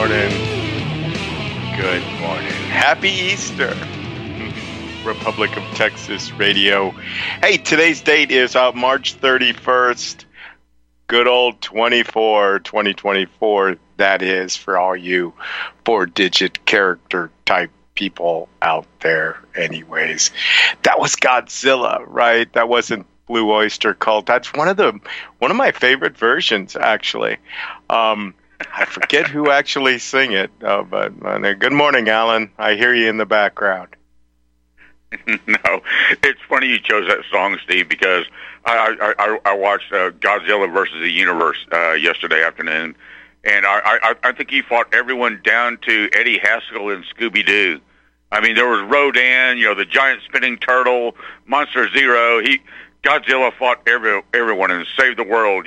morning. Good morning. Happy Easter. Republic of Texas Radio. Hey, today's date is March 31st. Good old 2024, that is, for all you 4-digit character type people out there anyways. That was Godzilla, right? That wasn't Blue Oyster Cult. That's one of my favorite versions, actually. I forget who actually sing it, but good morning, Alan. I hear you in the background. No, it's funny you chose that song, Steve, because I watched Godzilla versus the Universe yesterday afternoon, and I think he fought everyone down to Eddie Haskell and Scooby-Doo. I mean, there was Rodan, the giant spinning turtle, Monster Zero. Godzilla fought everyone and saved the world,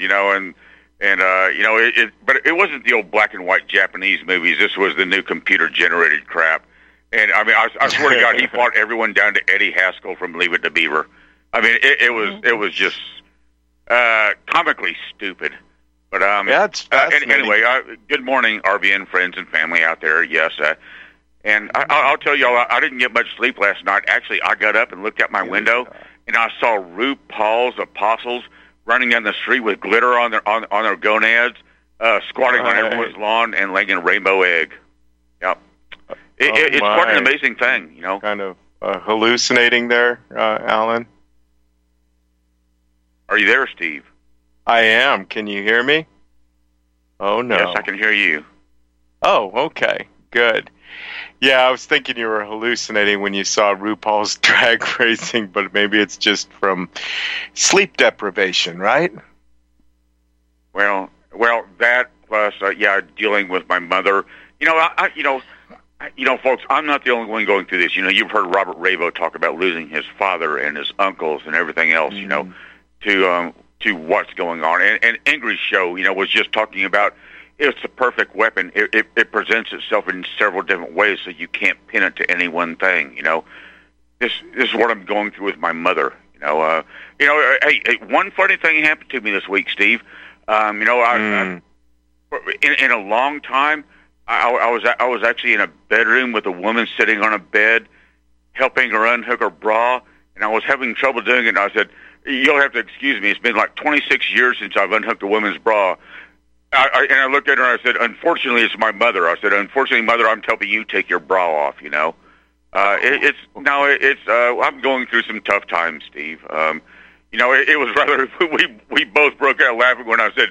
but it wasn't the old black and white Japanese movies. This was the new computer generated crap. And I mean, I swear to God, he fought everyone down to Eddie Haskell from Leave It to Beaver. I mean, it was just comically stupid. But anyway, good morning, RBN friends and family out there. Yes, and I'll tell y'all, I didn't get much sleep last night. Actually, I got up and looked out my window, and I saw RuPaul's apostles running down the street with glitter on their gonads, squatting on everyone's lawn and laying a rainbow egg. Yep. It's quite an amazing thing, Kind of hallucinating there, Alan. Are you there, Steve? I am. Can you hear me? Oh, no. Yes, I can hear you. Oh, okay. Good. Yeah, I was thinking you were hallucinating when you saw RuPaul's drag racing, but maybe it's just from sleep deprivation, right? Well, that plus, dealing with my mother. Folks, I'm not the only one going through this. You've heard Robert Rabo talk about losing his father and his uncles and everything else, to what's going on. And Ingrid's show, was just talking about it's the perfect weapon. It presents itself in several different ways, so you can't pin it to any one thing. This is what I'm going through with my mother. Hey, one funny thing happened to me this week, Steve. In a long time, I was actually in a bedroom with a woman sitting on a bed, helping her unhook her bra, and I was having trouble doing it. And I said, "You'll have to excuse me. It's been like 26 years since I've unhooked a woman's bra." And I looked at her and I said, "Unfortunately, it's my mother." I said, "Unfortunately, mother, I'm helping you take your bra off." I'm going through some tough times, Steve. It was rather we both broke out laughing when I said,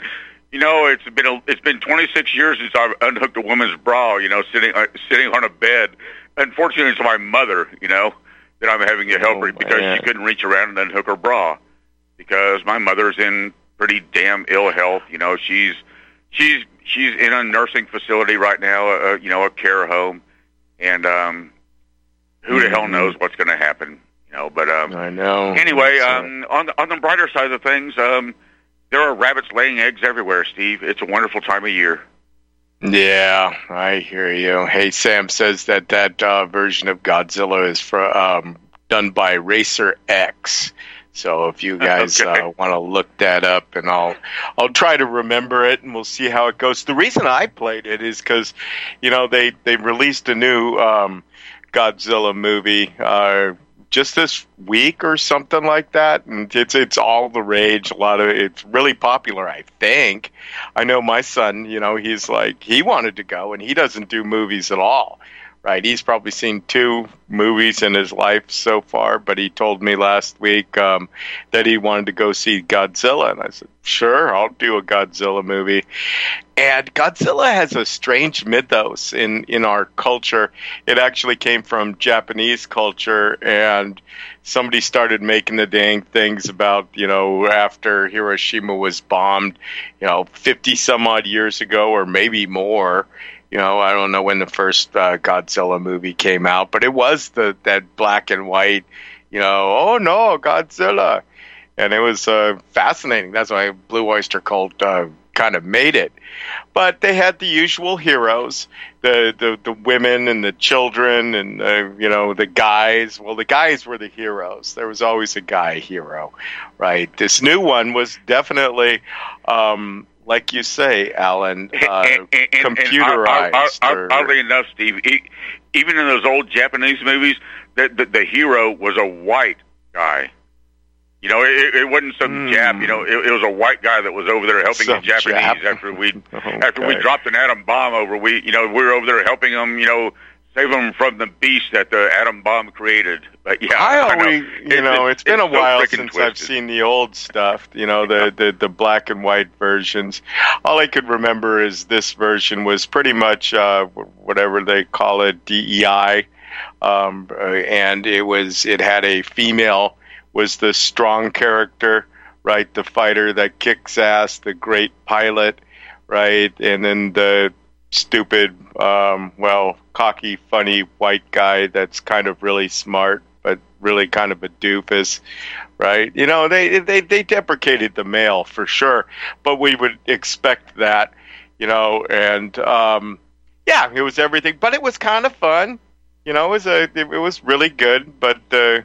it's been 26 years since I've unhooked a woman's bra. Sitting on a bed. Unfortunately, it's my mother. That I'm having to help her because she couldn't reach around and unhook her bra because my mother's in pretty damn ill health. She's in a nursing facility right now. A care home, and who the hell knows what's going to happen. But I know. Anyway, on the brighter side of things, there are rabbits laying eggs everywhere, Steve. It's a wonderful time of year. Yeah, I hear you. Hey, Sam says that version of Godzilla is done by Racer X. So if you guys want to look that up, and I'll try to remember it, and we'll see how it goes. The reason I played it is because, they released a new Godzilla movie just this week or something like that, and it's all the rage. It's really popular, I think. I know my son, he's like, he wanted to go, and he doesn't do movies at all, right? He's probably seen 2 movies in his life so far, but he told me last week that he wanted to go see Godzilla, and I said, sure, I'll do a Godzilla movie. And Godzilla has a strange mythos in our culture. It actually came from Japanese culture, and somebody started making the dang things about, after Hiroshima was bombed, 50 some odd years ago, or maybe more. I don't know when the first Godzilla movie came out, but it was that black and white, oh no, Godzilla. And it was fascinating. That's why Blue Oyster Cult kind of made it. But they had the usual heroes, the women and the children and, the guys. Well, the guys were the heroes. There was always a guy hero, right? This new one was definitely like you say, Alan, computerized. Oddly enough, Steve, even in those old Japanese movies, the hero was a white guy. You know, it wasn't some Jap. You know, it was a white guy that was over there helping the Japanese after we dropped an atom bomb over. We were over there helping them. You know, save them from the beast that the atom bomb created. But yeah, it's been a while since I've seen the old stuff. You know, the black and white versions. All I could remember is this version was pretty much whatever they call it, DEI, and it had a female was the strong character, right? The fighter that kicks ass, the great pilot, right? And then the stupid, cocky, funny white guy that's kind of really smart, but really kind of a doofus, right? You know, they deprecated the male for sure, but we would expect that, you know, and it was everything, but it was kind of fun. You know, it was really good, but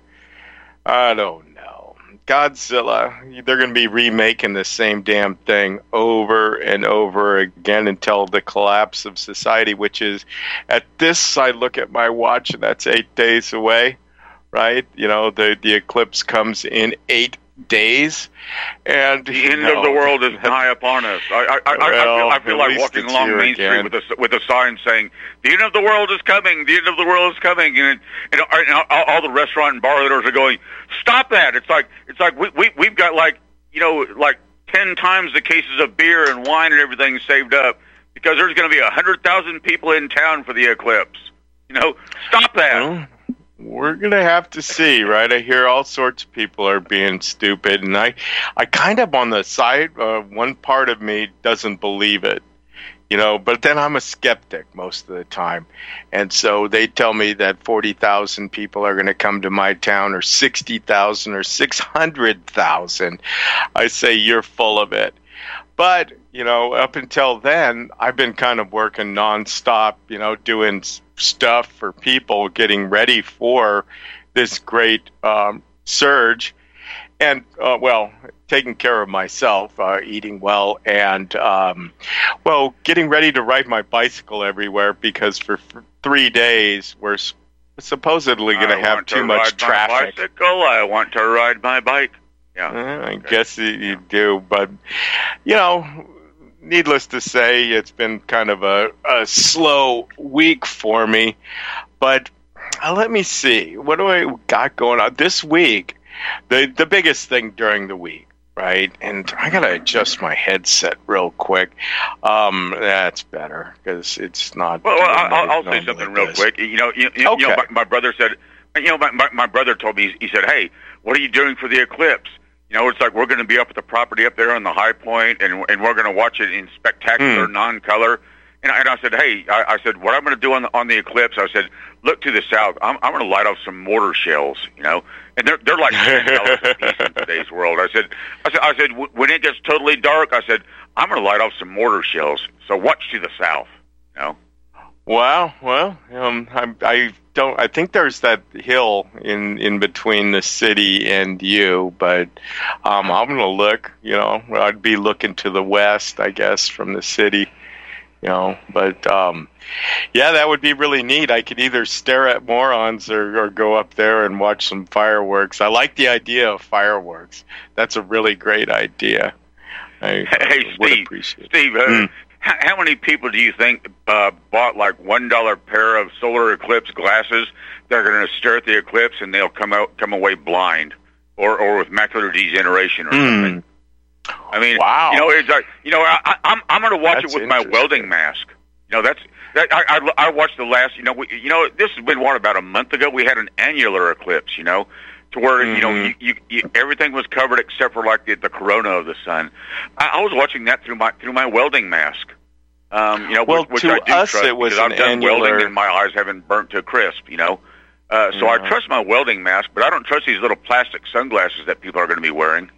I don't know. Godzilla, they're going to be remaking the same damn thing over and over again until the collapse of society, which is, at this, I look at my watch, and that's 8 days away, right? You know, the eclipse comes in 8 days, and the end of the world is nigh upon us. I feel like walking along Main Street with a sign saying, "The end of the world is coming. The end of the world is coming," and all the restaurant and bar owners are going, "Stop that!" It's like we've got like 10 times the cases of beer and wine and everything saved up because there's going to be 100,000 people in town for the eclipse. You know, stop that. Well, we're going to have to see, right? I hear all sorts of people are being stupid, and I kind of on the side, one part of me doesn't believe it, you know, but then I'm a skeptic most of the time. And so they tell me that 40,000 people are going to come to my town, or 60,000 or 600,000. I say, you're full of it. But, you know, up until then, I've been kind of working nonstop, you know, doing stuff for people, getting ready for this great surge, and taking care of myself, eating well, and getting ready to ride my bicycle everywhere, because for 3 days we're supposedly going to have too much traffic. I want to ride my bike. Yeah, I guess you do, but you know, needless to say, it's been kind of a slow week for me. But let me see, what do I got going on this week? The biggest thing during the week, right? And I gotta adjust my headset real quick. That's better because it's not. Well, I'll say something real quick. You know, my brother said. You know, my brother told me. He said, "Hey, what are you doing for the eclipse?" You know, it's like we're going to be up at the property up there on the high point, and we're going to watch it in spectacular non-color. And I said, hey, I said, what I'm going to do on the eclipse, I said, look to the south. I'm going to light off some mortar shells, you know, and they're like $10 a piece in today's world. I said, when it gets totally dark, I said, I'm going to light off some mortar shells. So watch to the south, you know. Wow. Well, I think there's that hill in between the city and you, but I'm going to look, you know, I'd be looking to the west, I guess, from the city, you know, but that would be really neat. I could either stare at morons or go up there and watch some fireworks. I like the idea of fireworks. That's a really great idea. Hey, Steve, how many people do you think bought like $1 pair of solar eclipse glasses? They're going to stare at the eclipse and they'll come away blind or with macular degeneration or something. I mean, wow. You know, it's like, you know, I'm going to watch it with my welding mask. You know, I watched the last. You know, this has been about a month ago. We had an annular eclipse. You know. To where you know you everything was covered except for like the corona of the sun. I was watching that through my welding mask. You know, which I do trust it was because I've done welding and my eyes haven't burnt to a crisp. You know, so I trust my welding mask, but I don't trust these little plastic sunglasses that people are going to be wearing.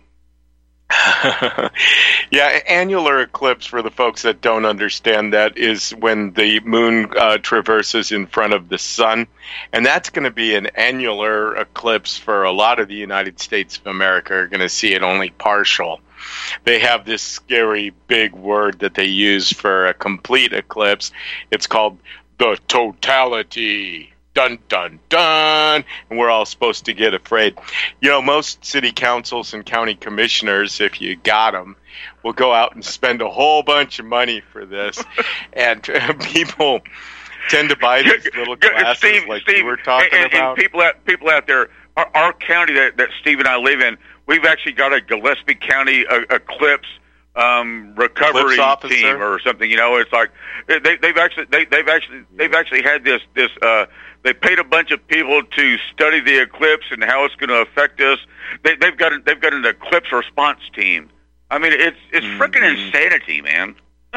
Annular eclipse, for the folks that don't understand that, is when the moon traverses in front of the sun, and that's going to be an annular eclipse for a lot of the United States of America. Are going to see it only partial. they have this scary big word that they use for a complete eclipse. It's called the totality. Dun, dun, dun. And we're all supposed to get afraid. Most city councils and county commissioners, if you got them, will go out and spend a whole bunch of money for this. And people tend to buy these little glasses Steve, you were talking about. And people out there, our county that Steve and I live in, we've actually got a Gillespie County eclipse recovery team or something. It's like they've actually had this. They paid a bunch of people to study the eclipse and how it's going to affect us. They've got an eclipse response team. I mean, it's freaking insanity, man.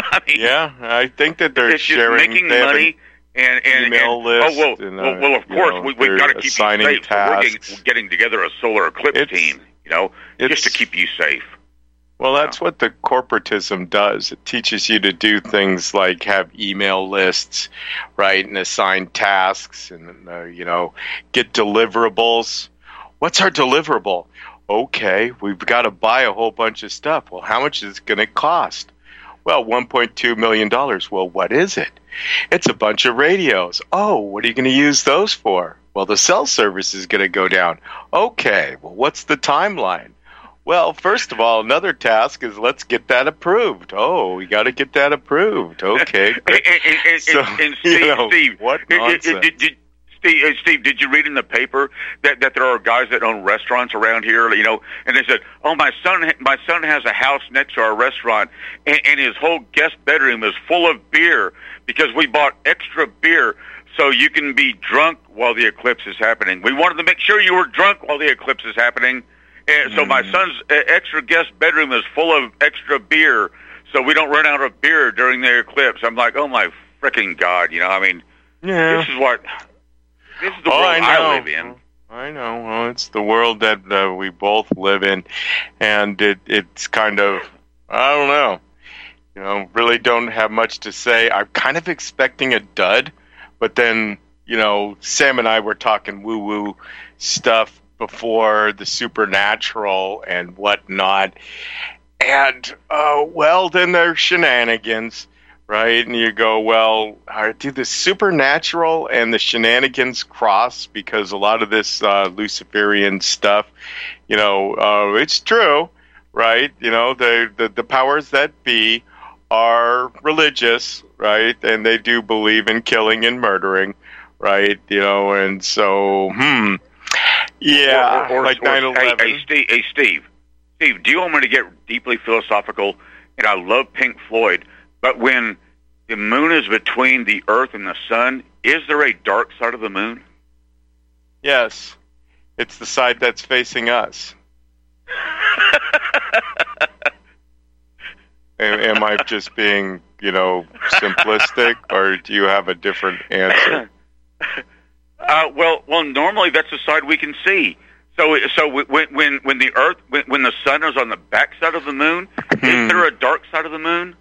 I think that they're sharing, making money and email list. Well, of course, we've got to keep you safe. Tasks. So we're getting together a solar eclipse team, just to keep you safe. Well, that's what the corporatism does. It teaches you to do things like have email lists, right, and assign tasks and, get deliverables. What's our deliverable? Okay, we've got to buy a whole bunch of stuff. Well, how much is it going to cost? Well, $1.2 million. Well, what is it? It's a bunch of radios. Oh, what are you going to use those for? Well, the cell service is going to go down. Okay, well, what's the timeline? Well, first of all, another task is let's get that approved. Oh, we got to get that approved. Okay. And Steve, what nonsense. Steve, did you read in the paper that there are guys that own restaurants around here, and they said, "Oh, my son has a house next to our restaurant, and his whole guest bedroom is full of beer because we bought extra beer so you can be drunk while the eclipse is happening. We wanted to make sure you were drunk while the eclipse is happening." And so my son's extra guest bedroom is full of extra beer, so we don't run out of beer during the eclipse. I'm like, oh my freaking God! This is the world I live in. I know. Well, it's the world that we both live in, and it's kind of, I don't know. Really don't have much to say. I'm kind of expecting a dud, but then Sam and I were talking woo-woo stuff before the supernatural and whatnot, and then there's shenanigans, right? And you go, well, do the supernatural and the shenanigans cross? Because a lot of this Luciferian stuff, it's true, right? The powers that be are religious, right? And they do believe in killing and murdering, right? And so, yeah, like 9/11. Hey, Steve, do you want me to get deeply philosophical? And I love Pink Floyd, but when the moon is between the Earth and the sun, is there a dark side of the moon? Yes, it's the side that's facing us. Am I just being, simplistic, or do you have a different answer? Well, normally that's the side we can see. So when the Earth, when the sun is on the back side of the moon, is there a dark side of the moon?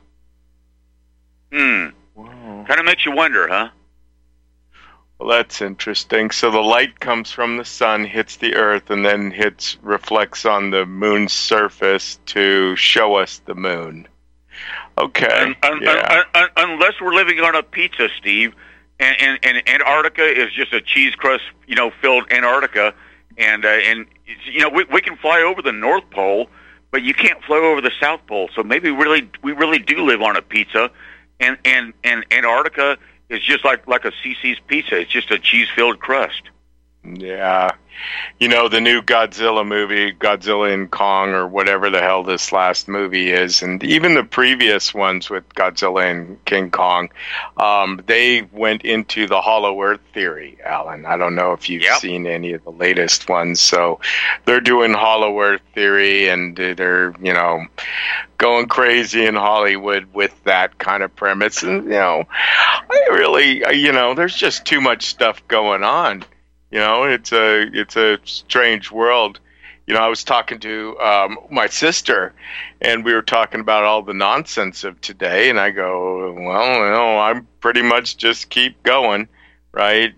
Kind of makes you wonder, huh? Well, that's interesting. So the light comes from the sun, hits the Earth, and then reflects on the moon's surface to show us the moon. Okay. Unless we're living on a pizza, Steve. And Antarctica is just a cheese crust, filled Antarctica, and we can fly over the North Pole, but you can't fly over the South Pole. So maybe we really do live on a pizza, and Antarctica is just like a CC's pizza. It's just a cheese filled crust. Yeah. The new Godzilla movie, Godzilla and Kong, or whatever the hell this last movie is, and even the previous ones with Godzilla and King Kong, they went into the Hollow Earth theory, Alan. I don't know if you've seen any of the latest ones. So they're doing Hollow Earth theory, and they're, going crazy in Hollywood with that kind of premise. And, I really, there's just too much stuff going on. It's a strange world. I was talking to my sister, and we were talking about all the nonsense of today, and I go, well, I'm pretty much just keep going, right?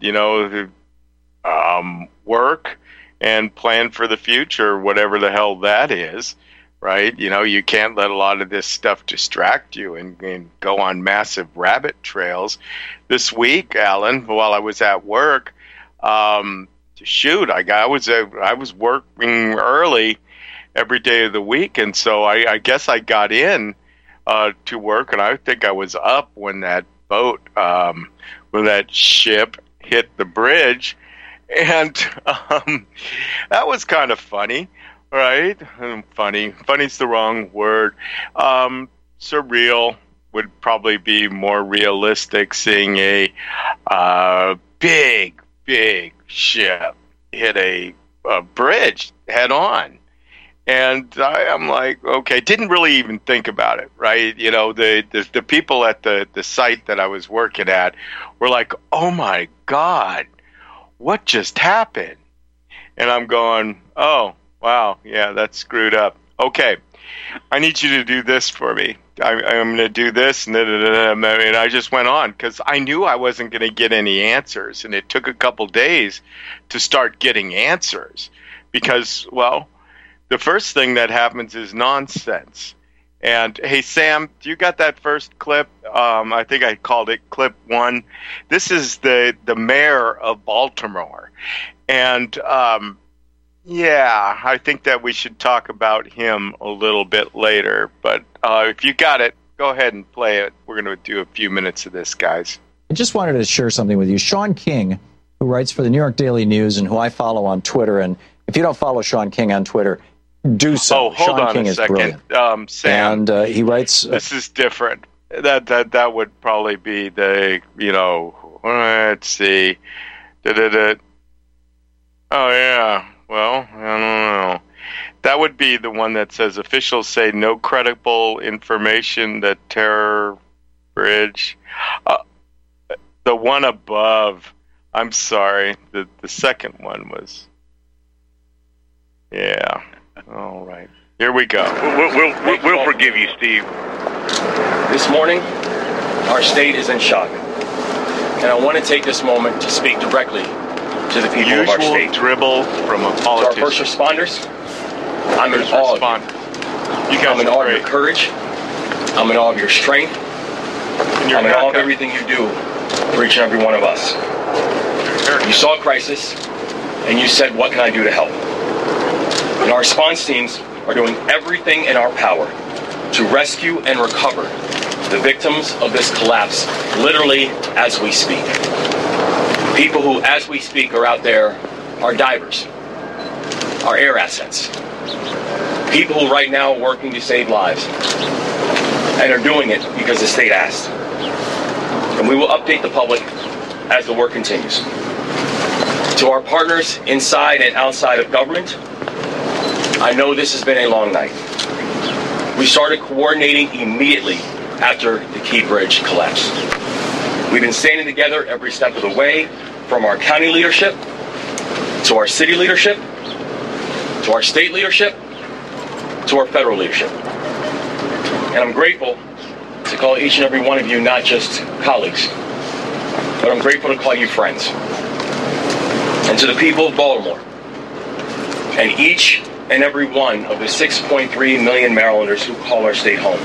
Work and plan for the future, whatever the hell that is, right? You know, you can't let a lot of this stuff distract you and go on massive rabbit trails. This week, Alan, while I was at work, I was working early every day of the week, and so I guess I got in to work, and I think I was up when that boat, when that ship hit the bridge, and that was kind of funny, right? Funny's the wrong word. Surreal would probably be more realistic, seeing a big ship hit a bridge head on. And I'm like, okay, didn't really even think about it, right? You know, the people at the site that I was working at were like, oh my God, what just happened? And I'm going, oh, wow, yeah, that's screwed up. Okay, I need you to do this for me. I'm going to do this, and I just went on because I knew I wasn't going to get any answers, and it took a couple days to start getting answers because, well, the first thing that happens is nonsense. And, hey, Sam, do you got that first clip? I think I called it clip 1. This is the mayor of Baltimore. And, yeah, I think that we should talk about him a little bit later. But if you got it, go ahead and play it. We're going to do a few minutes of this, guys. I just wanted to share something with you. Sean King, who writes for the New York Daily News and who I follow on Twitter, and if you don't follow Sean King on Twitter, do so. Oh, hold Sean on King a second. Sam, and he writes... this is different. That would probably be the, you know, let's see. Oh, yeah. Well, I don't know. That would be the one that says officials say no credible information that terror bridge. The one above, I'm sorry. The second one was... Yeah. All right. Here we go. We'll forgive you, Steve. This morning, our state is in shock. And I want to take this moment to speak directly to the people of our state. Usual dribble from a To politician. our first responders, I'm in awe of you. I'm in awe of your courage. I'm in awe of your strength. I'm in awe of everything you do for each and every one of us. You saw a crisis, and you said, what can I do to help? And our response teams are doing everything in our power to rescue and recover the victims of this collapse, literally as we speak. People who, as we speak, are out there are divers, are air assets. People who right now are working to save lives and are doing it because the state asked. And we will update the public as the work continues. To our partners inside and outside of government, I know this has been a long night. We started coordinating immediately after the Key Bridge collapse. We've been standing together every step of the way, from our county leadership, to our city leadership, to our state leadership, to our federal leadership. And I'm grateful to call each and every one of you not just colleagues, but I'm grateful to call you friends. And to the people of Baltimore, and each and every one of the 6.3 million Marylanders who call our state home.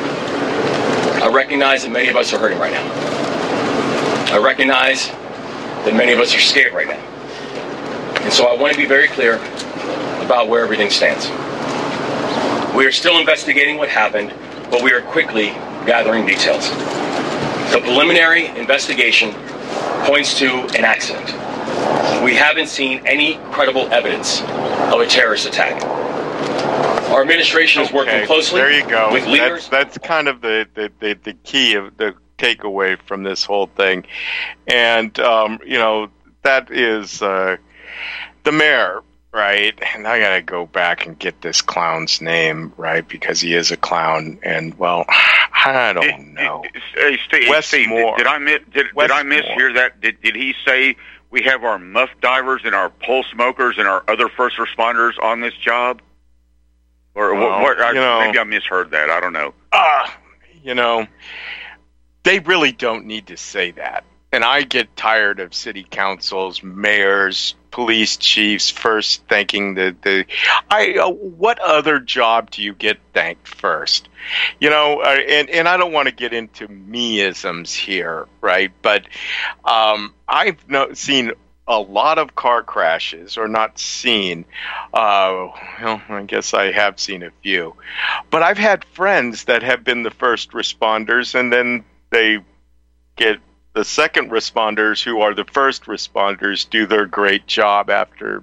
I recognize that many of us are hurting right now. I recognize that many of us are scared right now. And so I want to be very clear about where everything stands. We are still investigating what happened, but we are quickly gathering details. The preliminary investigation points to an accident. We haven't seen any credible evidence of a terrorist attack. Our administration is working closely with leaders. That's kind of the key of the takeaway from this whole thing. And, you know, that is the mayor, right? And I got to go back and get this clown's name, right? Because he is a clown. And, well, I don't know. Hey, Steve, did I mishear that? Did he say we have our muff divers and our pole smokers and our other first responders on this job? Or what? Maybe I misheard that. I don't know. You know, they really don't need to say that. and I get tired of city councils, mayors, police chiefs first thanking what other job do you get thanked first? And I don't want to get into me-isms here, right? But I've seen a lot of car crashes, or not seen. I guess I have seen a few. But I've had friends that have been the first responders, and then they get the second responders, who are the first responders, do their great job after,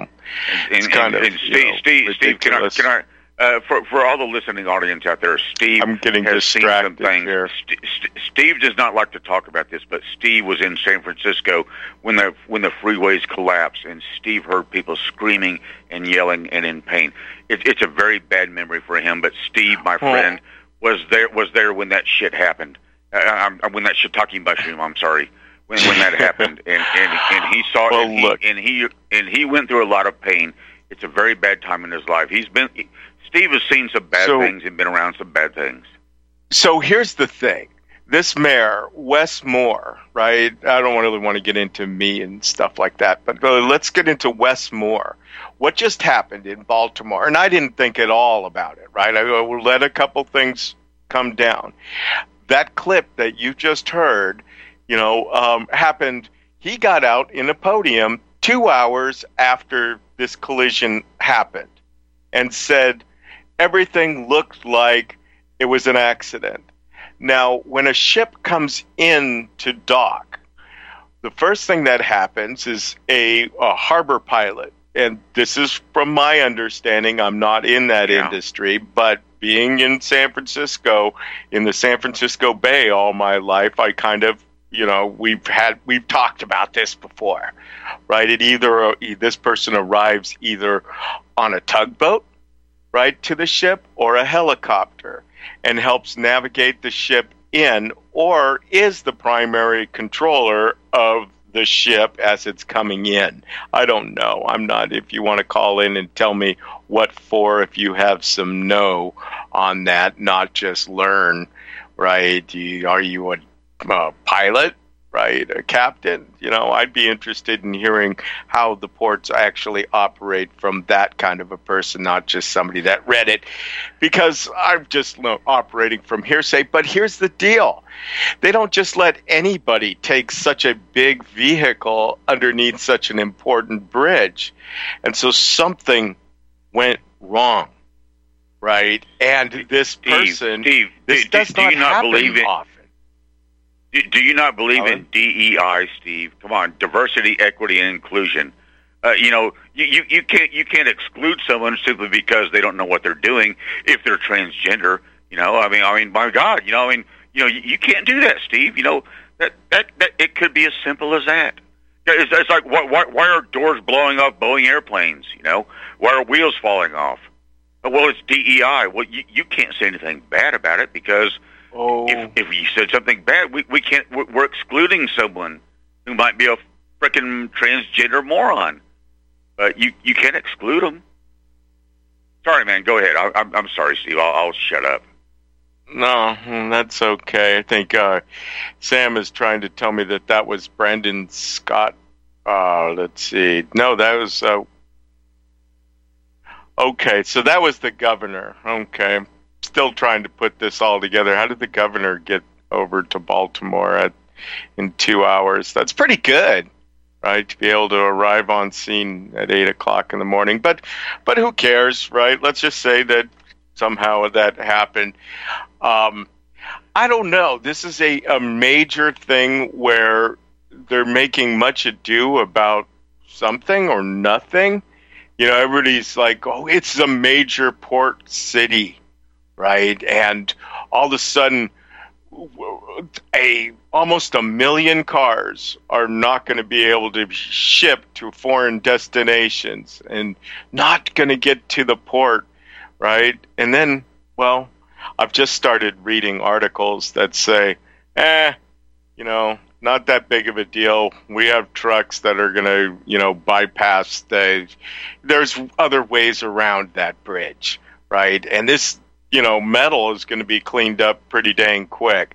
it's kind of Steve, can I for all the listening audience out there, Steve, I'm getting distracted here. Steve does not like to talk about this, but Steve was in San Francisco when the freeways collapsed, and Steve heard people screaming and yelling and in pain. It's a very bad memory for him, but Steve, my friend, was there when that shit happened. When that shiitake mushroom, I'm sorry, when that happened, and he saw it, and he went through a lot of pain. It's a very bad time in his life. Steve has seen some bad things and been around some bad things. So here's the thing: this mayor, Wes Moore, right? I don't really want to get into me and stuff like that, but let's get into Wes Moore. What just happened in Baltimore? And I didn't think at all about it, right? I will let a couple things come down. That clip that you just heard, happened. He got out in a podium 2 hours after this collision happened and said everything looked like it was an accident. Now, when a ship comes in to dock, the first thing that happens is a harbor pilot, and this is from my understanding, I'm not in that industry, but being in San Francisco, in the San Francisco Bay all my life, I kind of, we've talked about this before, right? This person arrives either on a tugboat, right, to the ship, or a helicopter, and helps navigate the ship in, or is the primary controller of the ship as it's coming in. I don't know. I'm not, if you want to call in and tell me what for, if you have some know on that, not just learn, right? Are you a pilot, right? A captain? I'd be interested in hearing how the ports actually operate from that kind of a person, not just somebody that read it, because I'm just operating from hearsay. But here's the deal. They don't just let anybody take such a big vehicle underneath such an important bridge. And so something went wrong, right? And this person, this does not happen often. Do you not believe in DEI, Steve? Come on, diversity, equity, and inclusion. You can't exclude someone simply because they don't know what they're doing if they're transgender. I mean, my God, you can't do that, Steve. That it could be as simple as that. It's like why are doors blowing off Boeing airplanes? Why are wheels falling off? Well, it's DEI. Well, you can't say anything bad about it because. If you said something bad, we can't. We're excluding someone who might be a frickin' transgender moron. But you can't exclude them. Sorry, man. Go ahead. I'm sorry, Steve. I'll shut up. No, that's okay. I think Sam is trying to tell me that was Brandon Scott. Let's see. No, that was. Okay, so that was the governor. Okay. Still trying to put this all together. How did the governor get over to Baltimore in 2 hours? That's pretty good, right? To be able to arrive on scene at 8 o'clock in the morning. But who cares, right? Let's just say that somehow that happened. I don't know. This is a major thing where they're making much ado about something or nothing. Everybody's like, oh, it's a major port city. Right, and all of a sudden, almost 1 million cars are not going to be able to ship to foreign destinations and not going to get to the port, right? And then, well, I've just started reading articles that say, not that big of a deal. We have trucks that are going to, bypass there's other ways around that bridge, right? And this metal is going to be cleaned up pretty dang quick.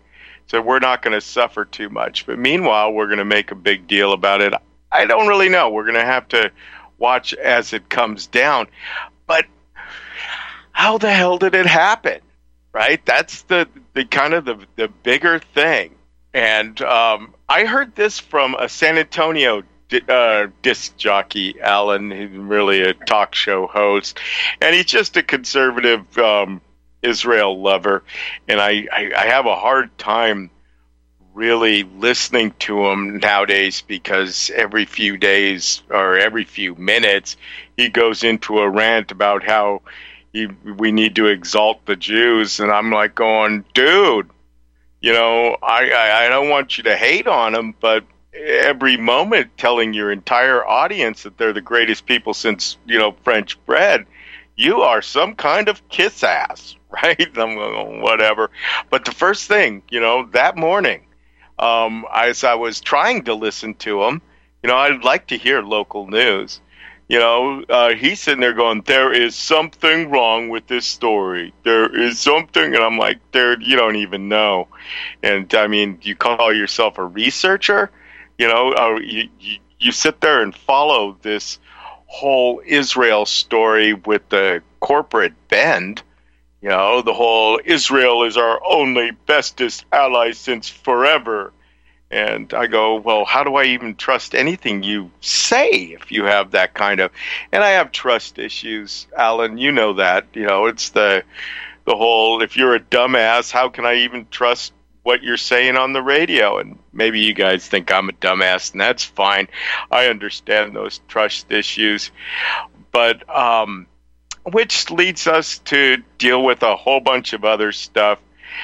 So we're not going to suffer too much. But meanwhile, we're going to make a big deal about it. I don't really know. We're going to have to watch as it comes down. But how the hell did it happen? Right? That's the kind of the bigger thing. And I heard this from a San Antonio disc jockey, Alan. He's really a talk show host, and he's just a conservative Israel lover. And I have a hard time really listening to him nowadays, because every few days or every few minutes he goes into a rant about how we need to exalt the Jews. And I'm like going, dude, you know, I don't want you to hate on them, but every moment telling your entire audience that they're the greatest people since, you know, French bread, you are some kind of kiss ass, right? I'm going, whatever. But the first thing, you know, that morning, as I was trying to listen to him, you know, I'd like to hear local news. You know, he's sitting there going, there is something wrong with this story. There is something. And I'm like, dude, you don't even know. And, I mean, you call yourself a researcher? You know, you sit there and follow this whole Israel story with the corporate bend. You know, the whole Israel is our only bestest ally since forever. And I go, well, how do I even trust anything you say if you have that kind of... And I have trust issues, Alan. You know that. You know, it's the whole, if you're a dumbass, how can I even trust what you're saying on the radio? And maybe you guys think I'm a dumbass, and that's fine. I understand those trust issues. But, which leads us to deal with a whole bunch of other stuff.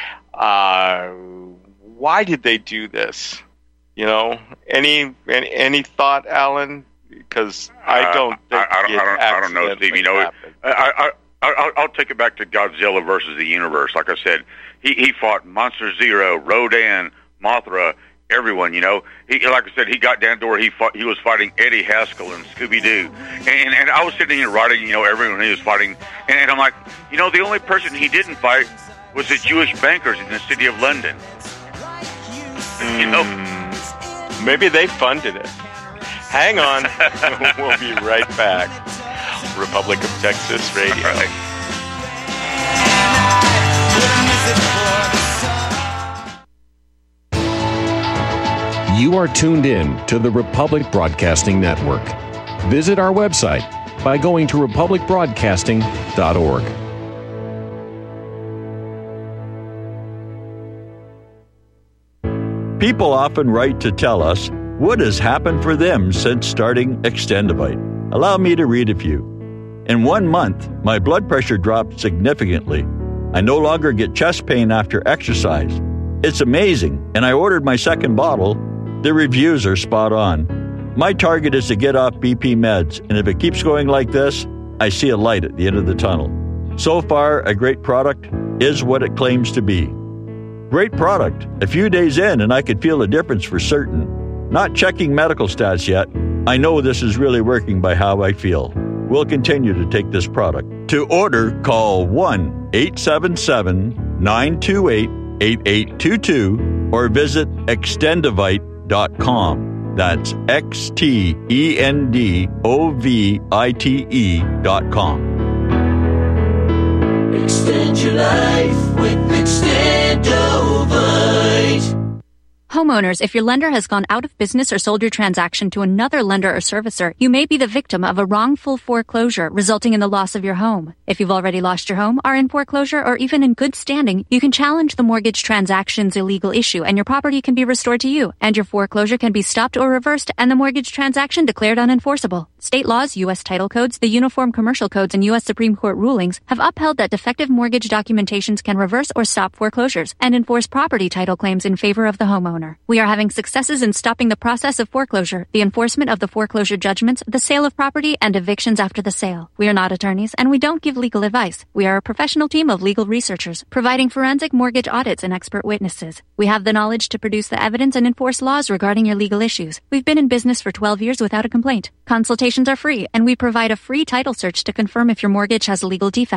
Why did they do this? You know, any thought, Alan? Because I don't think I don't know, Steve. You know, I'll take it back to Godzilla versus the universe. Like I said, he fought Monster Zero, Rodan, Mothra, everyone. You know, like I said, he got down to where he was fighting Eddie Haskell and Scooby Doo, and I was sitting here writing, you know, everyone he was fighting, and I'm like, you know, the only person he didn't fight was the Jewish bankers in the city of London. You know, maybe they funded it. Hang on, we'll be right back. Republic of Texas Radio. All right. You are tuned in to the Republic Broadcasting Network. Visit our website by going to republicbroadcasting.org. People often write to tell us what has happened for them since starting Extendivite. Allow me to read a few. In 1 month, my blood pressure dropped significantly. I no longer get chest pain after exercise. It's amazing, and I ordered my second bottle. The reviews are spot on. My target is to get off BP meds, and if it keeps going like this, I see a light at the end of the tunnel. So far, a great product is what it claims to be. Great product. A few days in, and I could feel a difference for certain. Not checking medical stats yet. I know this is really working by how I feel. We'll continue to take this product. To order, call 1-877-928-8822 or visit extendivite.com. That's XTENDOVITE.com. Extend your life with Extendovite. Homeowners, if your lender has gone out of business or sold your transaction to another lender or servicer, you may be the victim of a wrongful foreclosure resulting in the loss of your home. If you've already lost your home, are in foreclosure, or even in good standing, you can challenge the mortgage transaction's illegal issue and your property can be restored to you, and your foreclosure can be stopped or reversed and the mortgage transaction declared unenforceable. State laws, U.S. title codes, the Uniform Commercial Codes, and U.S. Supreme Court rulings have upheld that defective mortgage documentations can reverse or stop foreclosures and enforce property title claims in favor of the homeowner. We are having successes in stopping the process of foreclosure, the enforcement of the foreclosure judgments, the sale of property, and evictions after the sale. We are not attorneys, and we don't give legal advice. We are a professional team of legal researchers, providing forensic mortgage audits and expert witnesses. We have the knowledge to produce the evidence and enforce laws regarding your legal issues. We've been in business for 12 years without a complaint. Consultations are free, and we provide a free title search to confirm if your mortgage has legal defects.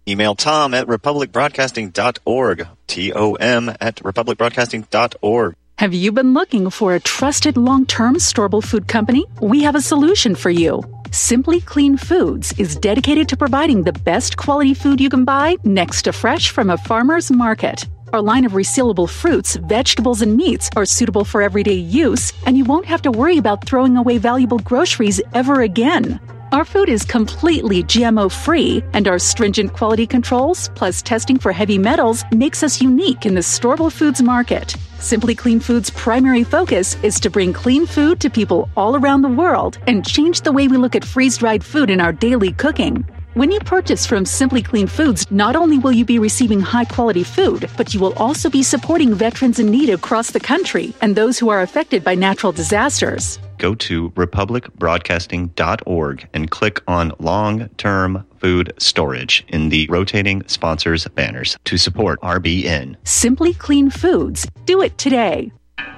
Email Tom at republicbroadcasting.org. TOM at republicbroadcasting.org. Have you been looking for a trusted long-term storable food company? We have a solution for you. Simply Clean Foods is dedicated to providing the best quality food you can buy next to fresh from a farmer's market. Our line of resealable fruits, vegetables, and meats are suitable for everyday use, and you won't have to worry about throwing away valuable groceries ever again. Our food is completely GMO-free, and our stringent quality controls, plus testing for heavy metals, makes us unique in the storable foods market. Simply Clean Foods' primary focus is to bring clean food to people all around the world and change the way we look at freeze-dried food in our daily cooking. When you purchase from Simply Clean Foods, not only will you be receiving high-quality food, but you will also be supporting veterans in need across the country and those who are affected by natural disasters. Go to republicbroadcasting.org and click on long-term food storage in the rotating sponsors banners to support RBN. Simply Clean Foods. Do it today.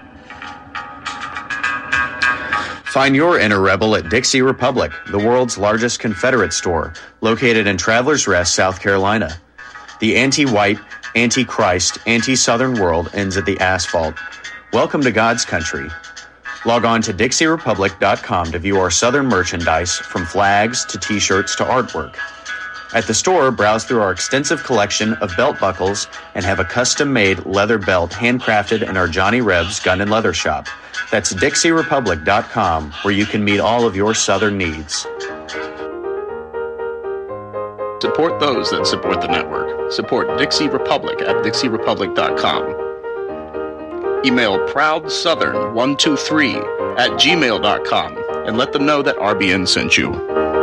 Find your inner rebel at Dixie Republic, the world's largest Confederate store, located in Travelers Rest, South Carolina. The anti-white, anti-Christ, anti-Southern world ends at the asphalt. Welcome to God's country. Log on to DixieRepublic.com to view our Southern merchandise, from flags to T-shirts to artwork. At the store, browse through our extensive collection of belt buckles and have a custom-made leather belt handcrafted in our Johnny Reb's Gun and Leather Shop. That's DixieRepublic.com, where you can meet all of your Southern needs. Support those that support the network. Support Dixie Republic at DixieRepublic.com. Email ProudSouthern123@gmail.com and let them know that RBN sent you.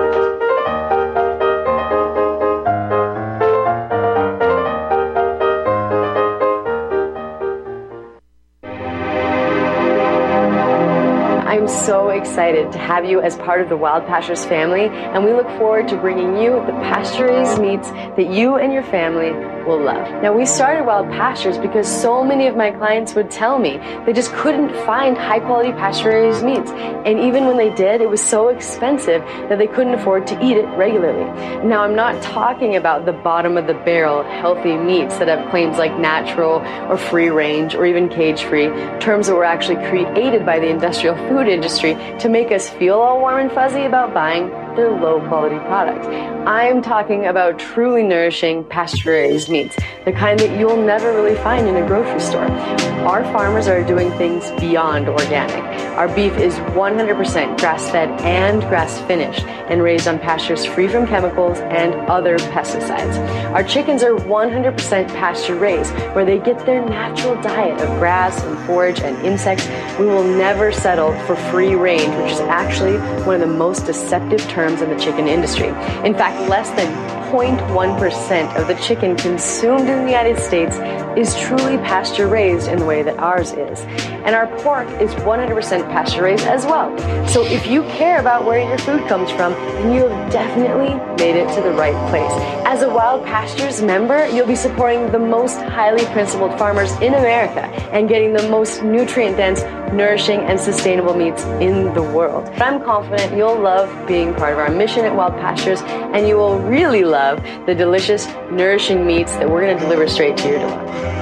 I'm so excited to have you as part of the Wild Pastures family, and we look forward to bringing you the pasture-raised meats that you and your family will love. Now, we started Wild Pastures because so many of my clients would tell me they just couldn't find high-quality pasture-raised meats, and even when they did, it was so expensive that they couldn't afford to eat it regularly. Now, I'm not talking about the bottom-of-the-barrel healthy meats that have claims like natural or free-range or even cage-free, terms that were actually created by the industrial food industry to make us feel all warm and fuzzy about buying their low-quality products. I'm talking about truly nourishing pasture-raised meats, the kind that you'll never really find in a grocery store. Our farmers are doing things beyond organic. Our beef is 100% grass-fed and grass-finished and raised on pastures free from chemicals and other pesticides. Our chickens are 100% pasture-raised, where they get their natural diet of grass and forage and insects. We will never settle for free range, which is actually one of the most deceptive terms in the chicken industry. In fact, less than 0.1% of the chicken consumed in the United States is truly pasture-raised in the way that ours is. And our pork is 100% pasture-raised as well. So if you care about where your food comes from, then you have definitely made it to the right place. As a Wild Pastures member, you'll be supporting the most highly principled farmers in America and getting the most nutrient-dense, nourishing, and sustainable meats in the world. I'm confident you'll love being part of our mission at Wild Pastures, and you will really love the delicious, nourishing meats that we're going to deliver straight to your door.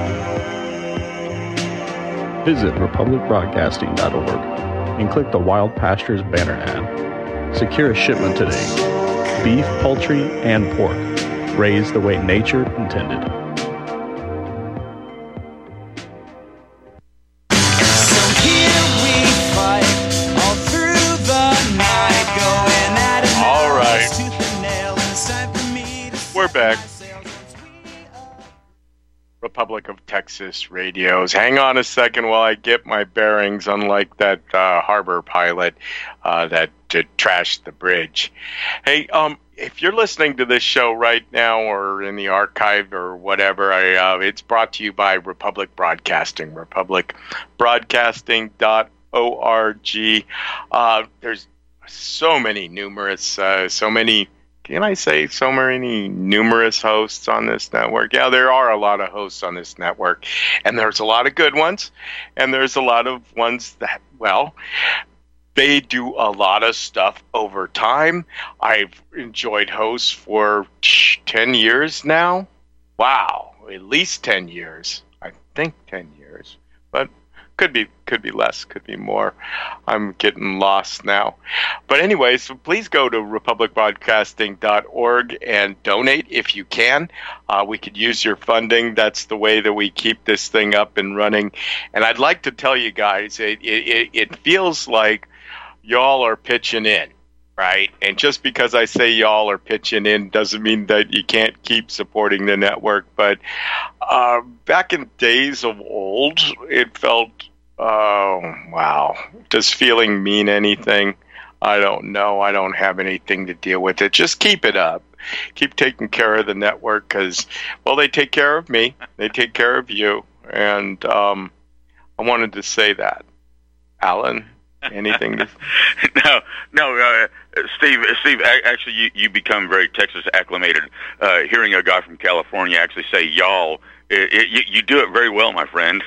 Visit republicbroadcasting.org and click the Wild Pastures banner ad. Secure a shipment today. Beef, poultry, and pork, raised the way nature intended. We're back. Republic of Texas radios. Hang on a second while I get my bearings, unlike that harbor pilot that trashed the bridge. Hey, if you're listening to this show right now or in the archive or whatever, it's brought to you by Republic Broadcasting, republicbroadcasting.org. There's so many numerous hosts on this network. Yeah, there are a lot of hosts on this network, and there's a lot of good ones, and there's a lot of ones that, well, they do a lot of stuff over time. I've enjoyed hosts for 10 years now. Wow, at least 10 years. I think 10 years, but could be less, could be more. I'm getting lost now. But anyway, so please go to republicbroadcasting.org and donate if you can. We could use your funding. That's the way that we keep this thing up and running. And I'd like to tell you guys, it feels like y'all are pitching in, right? And just because I say y'all are pitching in doesn't mean that you can't keep supporting the network. But back in days of old, it felt, oh, wow. Does feeling mean anything? I don't know. I don't have anything to deal with it. Just keep it up. Keep taking care of the network because, well, they take care of me. They take care of you. And I wanted to say that. Alan, anything to... No, Steve, actually, you become very Texas acclimated. Hearing a guy from California actually say y'all, you do it very well, my friend.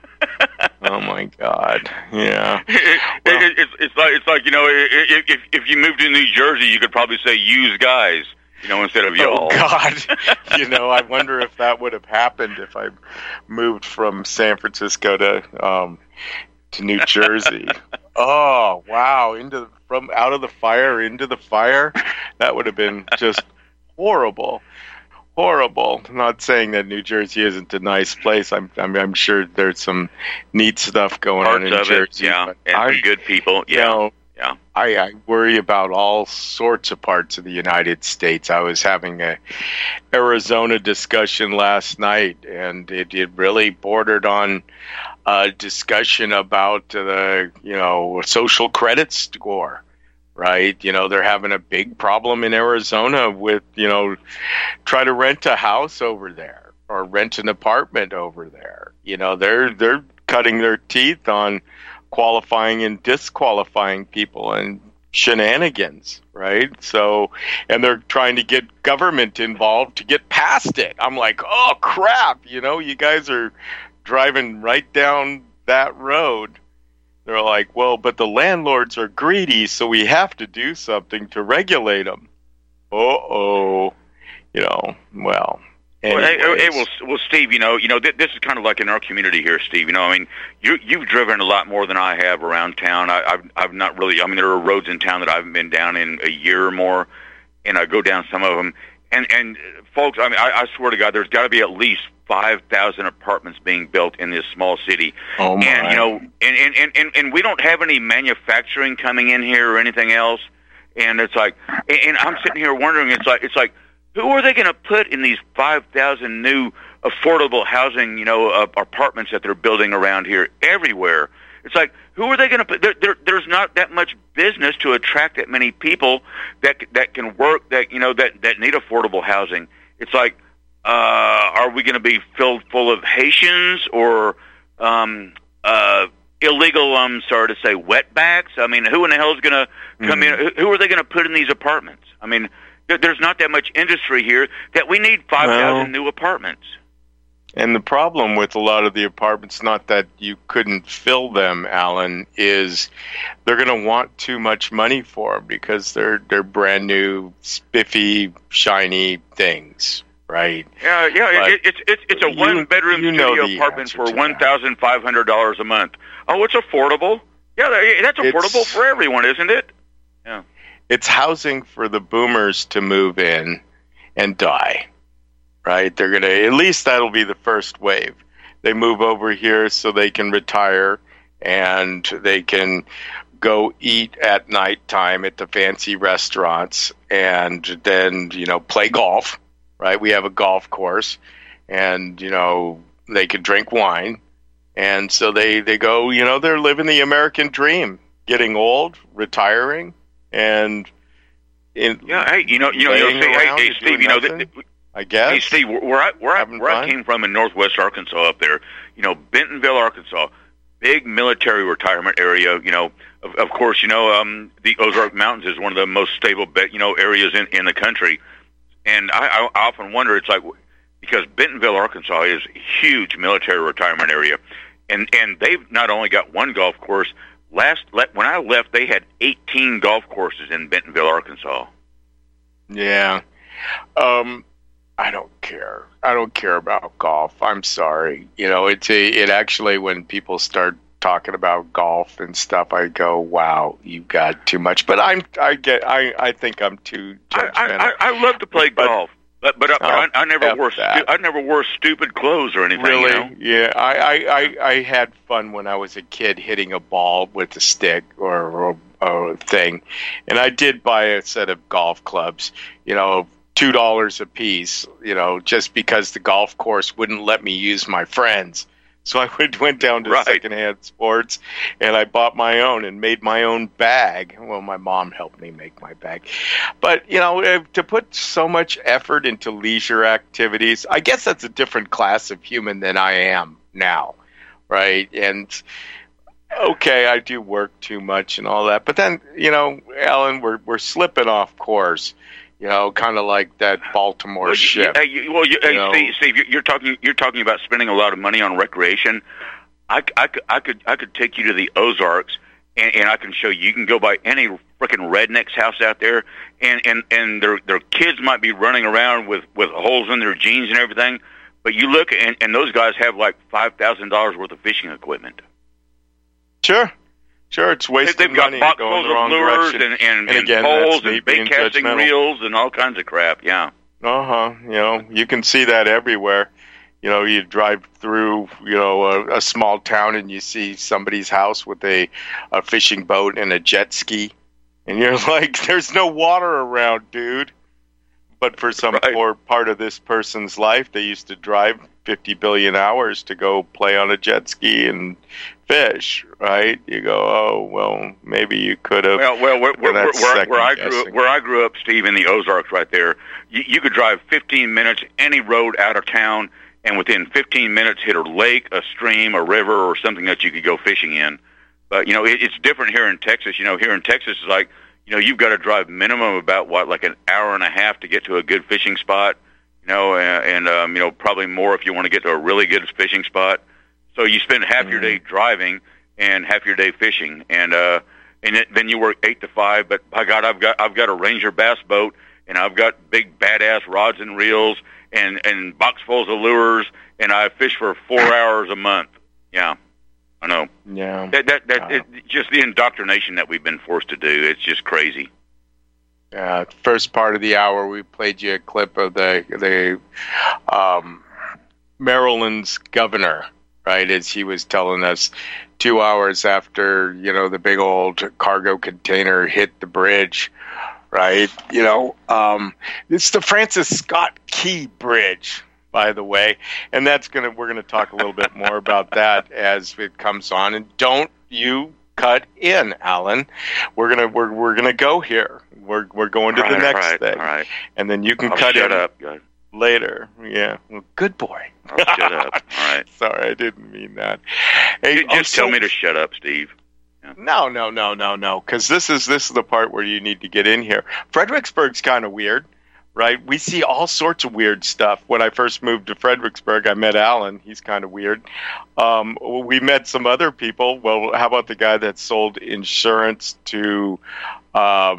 Oh my God! Yeah, it's like if you moved to New Jersey, you could probably say "use guys," instead of y'all. Oh God! I wonder if that would have happened if I moved from San Francisco to New Jersey. Oh wow! Out of the fire into the fire. That would have been just horrible. Horrible. I'm not saying that New Jersey isn't a nice place. I'm sure there's some neat stuff going on in Jersey. Yeah, and good people. Yeah, yeah. I worry about all sorts of parts of the United States. I was having a Arizona discussion last night, and it really bordered on a discussion about the social credit score. Right, they're having a big problem in Arizona with, try to rent a house over there or rent an apartment over there. They're cutting their teeth on qualifying and disqualifying people and shenanigans, right? So, and they're trying to get government involved to get past it. I'm like, oh crap, you guys are driving right down that road. They're like, well, but the landlords are greedy, so we have to do something to regulate them. Well, anyways. Well, Steve, this is kind of like in our community here, Steve. You've driven a lot more than I have around town. I've not really. There are roads in town that I haven't been down in a year or more, and I go down some of them. And folks, I swear to God, there's got to be at least 5,000 apartments being built in this small city. Oh my! And we don't have any manufacturing coming in here or anything else. And it's like, and I'm sitting here wondering, it's like, who are they going to put in these 5,000 new affordable housing, apartments that they're building around here everywhere? It's like, who are they going to put? There's not that much business to attract that many people that can work, that need affordable housing. It's like, are we going to be filled full of Haitians or illegal, wetbacks? Who in the hell is going to come in? Who are they going to put in these apartments? There's not that much industry here that we need 5,000 new apartments. And the problem with a lot of the apartments, not that you couldn't fill them, Alan, is they're going to want too much money for them because they're brand new, spiffy, shiny things, right? Yeah. It's a one-bedroom studio apartment for $1,500 a month. Oh, it's affordable. Yeah, that's affordable for everyone, isn't it? Yeah. It's housing for the boomers to move in and die. Right, they're gonna, at least that'll be the first wave. They move over here so they can retire and they can go eat at nighttime at the fancy restaurants and then play golf. Right, we have a golf course, and they can drink wine, and so they go. They're living the American dream, getting old, retiring, and Steve, I guess. Hey, Steve, where I came from in northwest Arkansas up there, Bentonville, Arkansas, big military retirement area. Of course, the Ozark Mountains is one of the most stable, areas in the country. And I often wonder, it's like, because Bentonville, Arkansas is a huge military retirement area. And they've not only got one golf course, when I left, they had 18 golf courses in Bentonville, Arkansas. Yeah. I don't care. I don't care about golf. I'm sorry. It actually, when people start talking about golf and stuff, I go, wow, you've got too much. But I think I'm too judgmental. I love to play golf. But I never wore stupid clothes or anything. Really? Yeah. I had fun when I was a kid hitting a ball with a stick or a thing, and I did buy a set of golf clubs. $2 a piece. Just because the golf course wouldn't let me use my friends. So I went down to Secondhand Sports, and I bought my own and made my own bag. Well, my mom helped me make my bag. But, to put so much effort into leisure activities, I guess that's a different class of human than I am now, right? And, okay, I do work too much and all that. But then, Alan, we're slipping off course. Kind of like that Baltimore ship. Steve, you're talking about spending a lot of money on recreation. I could take you to the Ozarks, and I can show you. You can go by any frickin' redneck's house out there, and their kids might be running around with holes in their jeans and everything. But you look, and those guys have like $5,000 worth of fishing equipment. Sure, it's wasting money. They've got boxfuls of lures and again, poles and bait casting reels and all kinds of crap, yeah. You can see that everywhere. You drive through, a small town and you see somebody's house with a fishing boat and a jet ski. And you're like, there's no water around, dude. But for some poor part of this person's life, they used to drive 50 billion hours to go play on a jet ski and fish, right? You go, oh, well, maybe you could have. Where I grew up, Steve, in the Ozarks right there, you could drive 15 minutes any road out of town, and within 15 minutes hit a lake, a stream, a river, or something that you could go fishing in. But, it's different here in Texas. Here in Texas, it's like, you've got to drive minimum about, like an hour and a half to get to a good fishing spot, and probably more if you want to get to a really good fishing spot. So you spend half your day driving and half your day fishing, and then you work 8 to 5. But by God, I've got a Ranger bass boat, and I've got big badass rods and reels and boxfuls of lures, and I fish for 4 hours a month. Yeah, I know. Yeah, it's just the indoctrination that we've been forced to do. It's just crazy. First part of the hour, we played you a clip of the Maryland's governor. Right, as he was telling us 2 hours after, the big old cargo container hit the bridge, right? It's the Francis Scott Key Bridge, by the way, and we're gonna talk a little bit more about that as it comes on. And don't you cut in, Alan? We're gonna go here. We're going to the next thing, right. And then you can I'll cut shut in up. later. Yeah, well, good boy. I'll shut up. All right. Sorry, I didn't mean that. Hey, just tell me to shut up, Steve. Yeah. No. Because this is the part where you need to get in here. Fredericksburg's kind of weird, right? We see all sorts of weird stuff. When I first moved to Fredericksburg, I met Alan. He's kind of weird. We met some other people. Well, how about the guy that sold insurance to, for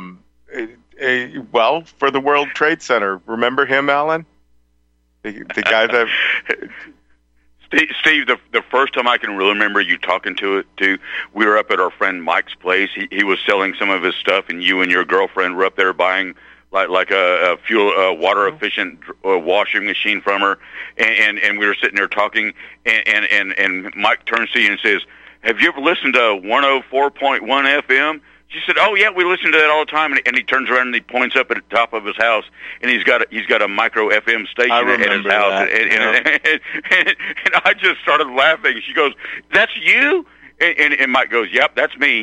the World Trade Center? Remember him, Alan? The guy that Steve, the first time I can really remember you talking to we were up at our friend Mike's place. He was selling some of his stuff, and you and your girlfriend were up there buying like a water efficient washing machine from her, and we were sitting there talking, and Mike turns to you and says, "Have you ever listened to 104.1 FM?" She said, "Oh yeah, we listen to that all the time." And he turns around and he points up at the top of his house, and he's got a micro FM station at his house. And I just started laughing. She goes, "That's you?" And Mike goes, "Yep, that's me."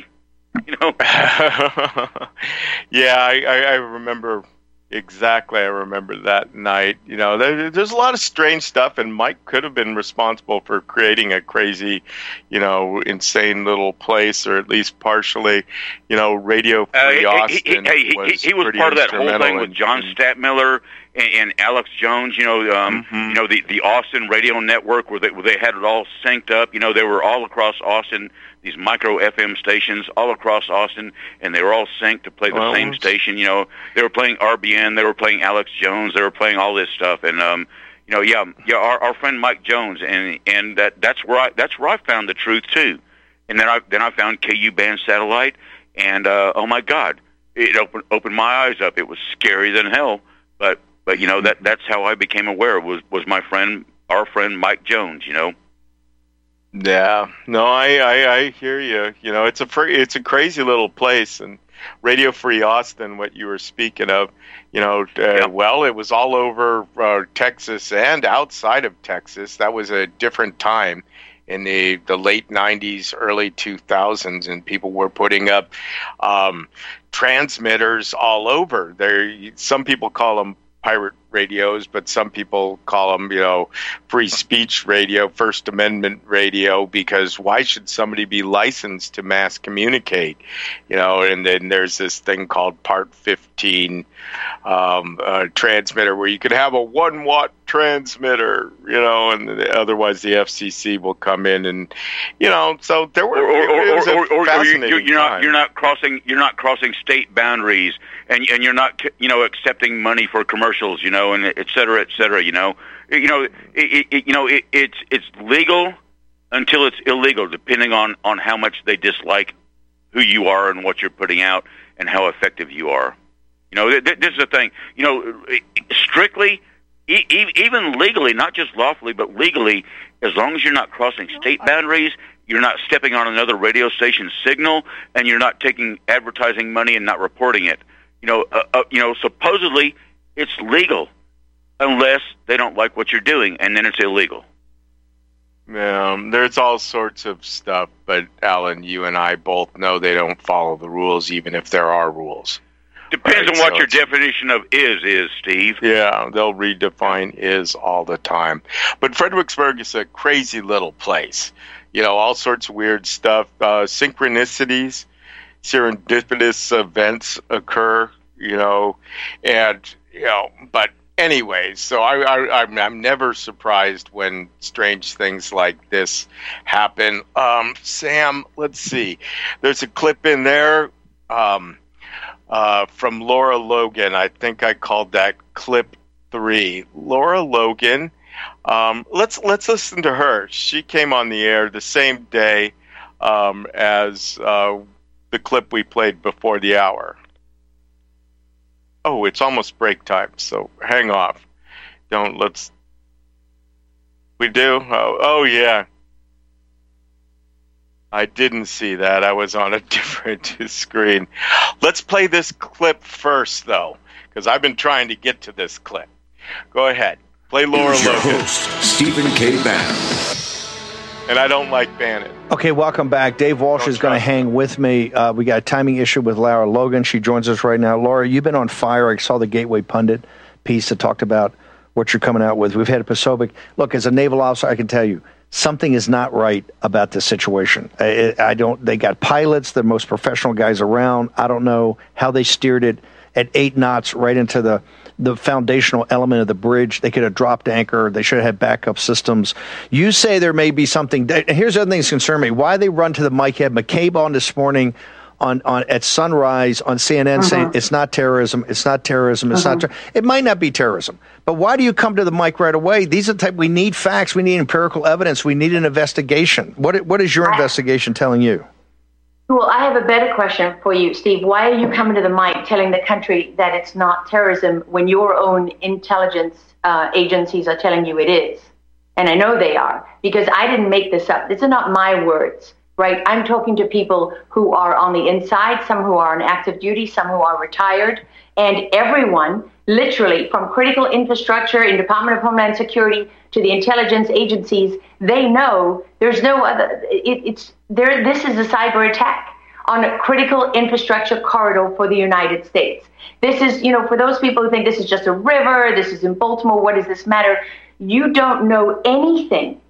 Yeah, I remember exactly. I remember that night. There's a lot of strange stuff, and Mike could have been responsible for creating a crazy, insane little place, or at least partially, Radio Free Austin. He was part of that whole thing with John Stadtmiller and Alex Jones, you know, you know, the Austin radio network where they had it all synced up. You know, they were all across Austin, these micro FM stations all across Austin, and they were all synced to play the same station. You know, they were playing RBN, they were playing Alex Jones, they were playing all this stuff, and you know, our friend Mike Jones, and that's where I found the truth too. And then I found KU Band Satellite, and oh my God, it opened my eyes up. It was scary than hell, but you know, that's how I became aware. Was our friend Mike Jones, you know. Yeah, no, I hear you. You know, it's a crazy little place, and Radio Free Austin, what you were speaking of, you know, well, it was all over Texas and outside of Texas. That was a different time in the late 90s, early 2000s, and people were putting up transmitters all over. Some people call them pirate radios, but some people call them, you know, free speech radio, First Amendment radio, because why should somebody be licensed to mass communicate? You know, and then there's this thing called Part 15 transmitter where you could have a 1-watt transmitter, you know, and otherwise the FCC will come in and, you know, so there were you're not crossing state boundaries, and you're not, you know, accepting money for commercials, you know, and et cetera, you know. It's legal until it's illegal, depending on how much they dislike who you are and what you're putting out and how effective you are. You know, this is the thing. You know, strictly, even legally, not just lawfully, but legally, as long as you're not crossing state boundaries, you're not stepping on another radio station's signal, and you're not taking advertising money and not reporting it. You know, supposedly it's legal unless they don't like what you're doing, and then it's illegal. There's all sorts of stuff, but Alan, you and I both know they don't follow the rules, even if there are rules. Depends on what your definition of is, Steve. Yeah, they'll redefine is all the time. But Fredericksburg is a crazy little place. You know, all sorts of weird stuff, synchronicities, serendipitous events occur, you know, and, you know, but anyways, so I'm never surprised when strange things like this happen. Sam, let's see. There's a clip in there from Laura Logan. I think I called that clip 3. Laura Logan. Let's listen to her. She came on the air the same day as the clip we played before the hour. Oh, it's almost break time, so hang off. We do? Oh, yeah. I didn't see that. I was on a different screen. Let's play this clip first, though, because I've been trying to get to this clip. Go ahead. Play Laura Logan. Your host, Stephen K. Bannon. And I don't like Bannon. Okay, welcome back. Dave Walsh is going to hang with me. We got a timing issue with Laura Logan. She joins us right now. Laura, you've been on fire. I saw the Gateway Pundit piece that talked about what you're coming out with. We've had a Posobiec. Look, as a naval officer, I can tell you, something is not right about this situation. They got pilots, the most professional guys around. I don't know how they steered it at 8 knots right into the foundational element of the bridge. They could have dropped anchor. They should have had backup systems. You say there may be something. Here's the other thing that concerns me. Why they run to the mic? Had McCabe on this morning at sunrise on CNN saying it's not terrorism. It's not terrorism. It's not. It might not be terrorism. But why do you come to the mic right away? These are the type. We need facts. We need empirical evidence. We need an investigation. What is your investigation telling you? Well, I have a better question for you, Steve. Why are you coming to the mic telling the country that it's not terrorism when your own intelligence agencies are telling you it is? And I know they are, because I didn't make this up. These are not my words, right? I'm talking to people who are on the inside, some who are on active duty, some who are retired, and everyone, literally, from critical infrastructure in Department of Homeland Security to the intelligence agencies, they know there's no other. This is a cyber attack on a critical infrastructure corridor for the United States. This is, for those people who think this is just a river, this is in Baltimore, what does this matter? You don't know anything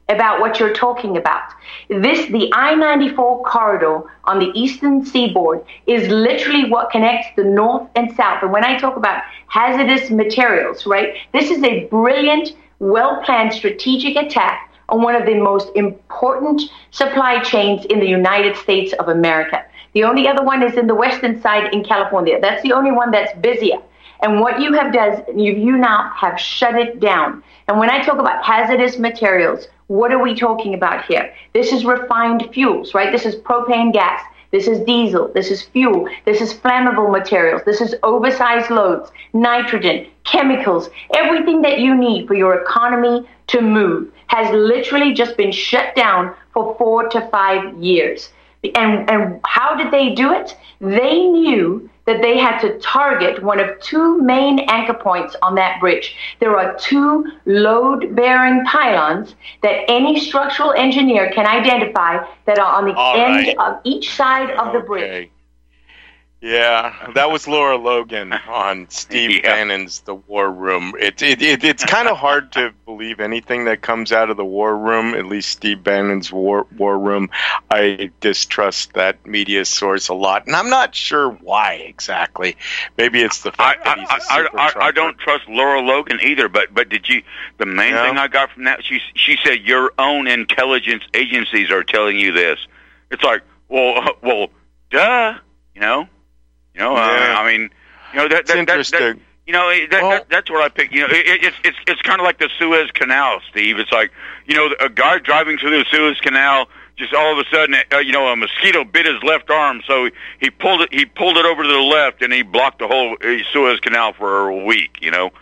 about what you're talking about. The I-94 corridor on the eastern seaboard is literally what connects the north and south. And when I talk about hazardous materials, right, this is a brilliant, well-planned strategic attack on one of the most important supply chains in the United States of America. The only other one is in the western side in California. That's the only one that's busier. And what you have done, you now have shut it down. And when I talk about hazardous materials, what are we talking about here? This is refined fuels, right? This is propane gas. This is diesel. This is fuel. This is flammable materials. This is oversized loads, nitrogen, chemicals. Everything that you need for your economy to move has literally just been shut down for 4 to 5 years. And how did they do it? They knew that they had to target one of 2 main anchor points on that bridge. There are 2 load-bearing pylons that any structural engineer can identify that are on the end of each side of the bridge. Yeah, that was Laura Logan on Steve Bannon's The War Room. It's kind of hard to believe anything that comes out of the War Room, at least Steve Bannon's War Room. I distrust that media source a lot, and I'm not sure why exactly. Maybe it's the fact that he's a super I don't trust Laura Logan either, but did you, the main thing I got from that, she said your own intelligence agencies are telling you this. It's like, well, duh, you know? I mean, that's interesting. That's what I pick. It's kind of like the Suez Canal, Steve. It's like, a guy driving through the Suez Canal, just all of a sudden, a mosquito bit his left arm, so he pulled it over to the left, and he blocked the whole Suez Canal for a week.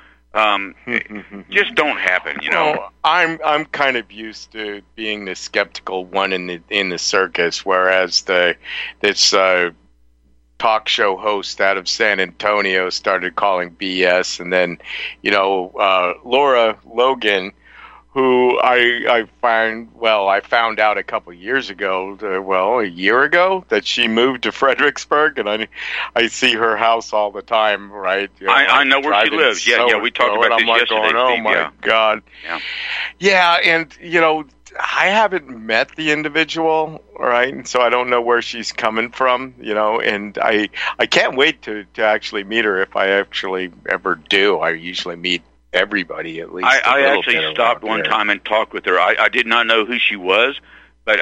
Just don't happen. Well, I'm kind of used to being the skeptical one in the circus, whereas this talk show host out of San Antonio started calling BS, and then Laura Logan, who I found out a couple years ago, a year ago, that she moved to Fredericksburg, and I see her house all the time, right? I know where she lives. Yeah, we talked about this yesterday. Oh my God. Yeah, and I haven't met the individual, right? And so I don't know where she's coming from, and I can't wait to actually meet her if I actually ever do. I usually meet everybody at least. I actually stopped one time and talked with her. I did not know who she was, but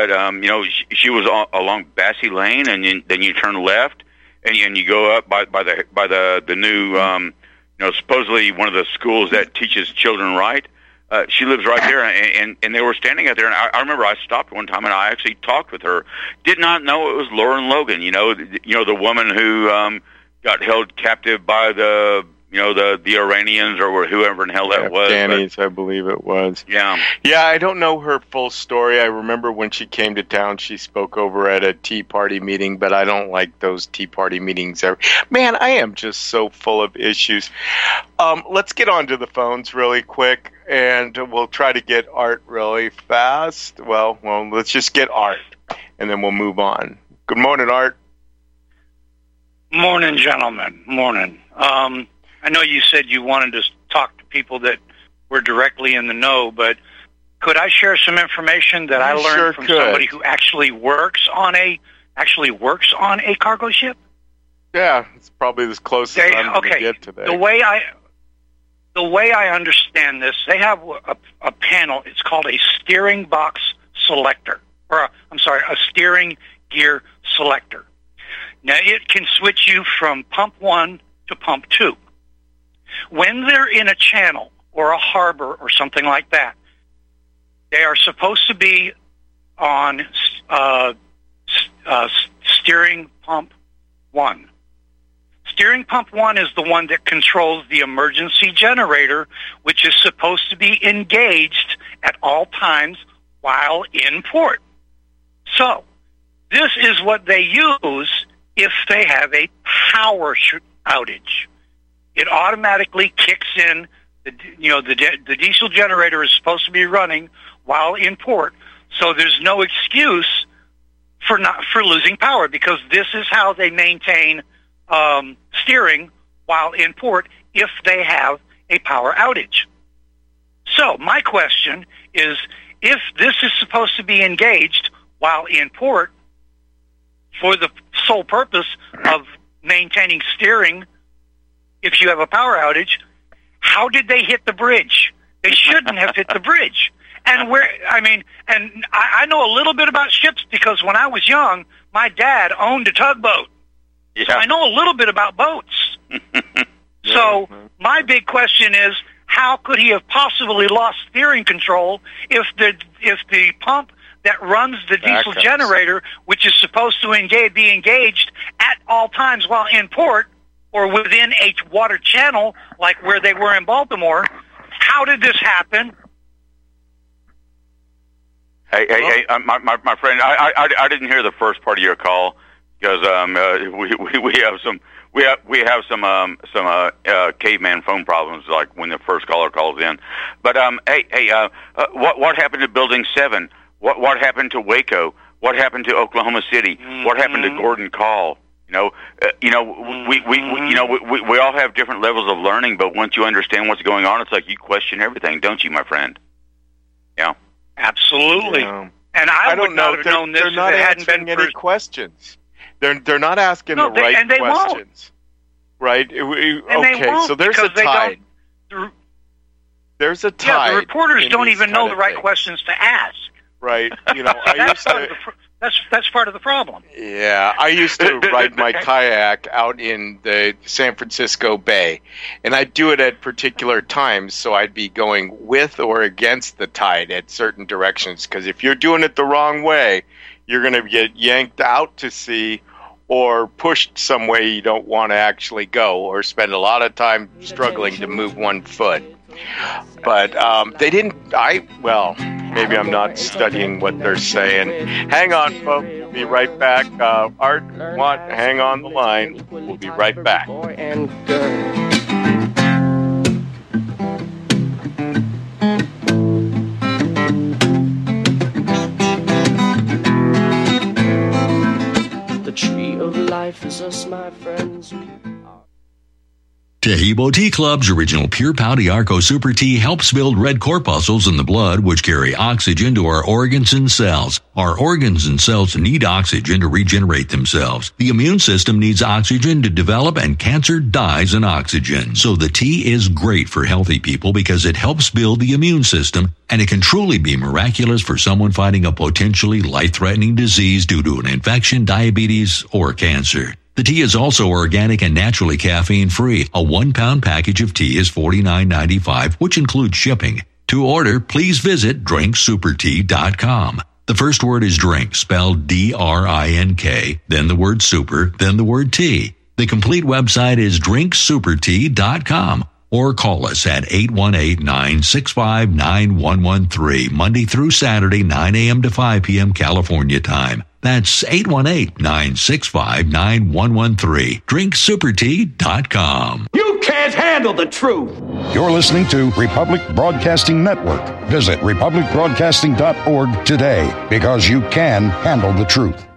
she was along Bassey Lane, and then you turn left, and you go up by the new supposedly one of the schools that teaches children right. She lives right there, and they were standing out there. And I remember I stopped one time and I actually talked with her. Did not know it was Lauren Logan. The woman who got held captive by the Iranians or whoever in hell that was. Afghanis, I believe it was. Yeah. Yeah, I don't know her full story. I remember when she came to town, she spoke over at a Tea Party meeting, but I don't like those Tea Party meetings. Man, I am just so full of issues. Let's get on to the phones really quick, and we'll try to get Art really fast. Well, let's just get Art, and then we'll move on. Good morning, Art. Morning, gentlemen. Morning. I know you said you wanted to talk to people that were directly in the know, but could I share some information that I learned from somebody who actually works on a cargo ship? Yeah, it's probably as close as I'm going to get today. The way I understand this, they have a panel. It's called a steering box selector, a steering gear selector. Now, it can switch you from pump 1 to pump 2. When they're in a channel or a harbor or something like that, they are supposed to be on steering pump 1. Steering pump 1 is the one that controls the emergency generator, which is supposed to be engaged at all times while in port. So, this is what they use if they have a power outage. It automatically kicks in. The diesel generator is supposed to be running while in port, so there's no excuse for losing power, because this is how they maintain steering while in port if they have a power outage. So my question is, if this is supposed to be engaged while in port for the sole purpose of maintaining steering, if you have a power outage, how did they hit the bridge? They shouldn't have hit the bridge. And I know a little bit about ships because when I was young, my dad owned a tugboat. Yeah. So I know a little bit about boats. So my big question is, how could he have possibly lost steering control if the pump that runs the diesel generator, which is supposed to be engaged at all times while in port or within a water channel like where they were in Baltimore? How did this happen? Hey, my friend, I didn't hear the first part of your call because we have some caveman phone problems, like when the first caller calls in. But what happened to Building 7? What happened to Waco? What happened to Oklahoma City? What happened to Gordon Call? We all have different levels of learning, but once you understand what's going on, it's like you question everything, don't you, my friend? Yeah. Absolutely. And I would not have known this if it hadn't been for any questions. They're not asking the right questions. Right? Okay, so there's a tide. There's a tide. Yeah, the reporters don't even know the right questions to ask. Right. That's part of the problem. Yeah, I used to ride my kayak out in the San Francisco Bay, and I'd do it at particular times, so I'd be going with or against the tide at certain directions, because if you're doing it the wrong way, you're going to get yanked out to sea or pushed some way you don't want to actually go, or spend a lot of time struggling to move one foot. But they didn't. Maybe I'm not studying what they're saying. Hang on, folks. We'll be right back. Art, hang on the line. We'll be right back. The tree of life is us, my friends. Taheebo Tea Club's original Pure Pau D'Arco Super Tea helps build red corpuscles in the blood, which carry oxygen to our organs and cells. Our organs and cells need oxygen to regenerate themselves. The immune system needs oxygen to develop, and cancer dies in oxygen. So the tea is great for healthy people because it helps build the immune system, and it can truly be miraculous for someone fighting a potentially life-threatening disease due to an infection, diabetes, or cancer. The tea is also organic and naturally caffeine-free. A 1-pound package of tea is $49.95, which includes shipping. To order, please visit drinksupertea.com. The first word is drink, spelled D-R-I-N-K, then the word super, then the word tea. The complete website is drinksupertea.com. Or call us at 818-965-9113, Monday through Saturday, 9 a.m. to 5 p.m. California time. That's 818-965-9113. DrinkSuperTea.com. You can't handle the truth. You're listening to Republic Broadcasting Network. Visit republicbroadcasting.org today, because you can handle the truth.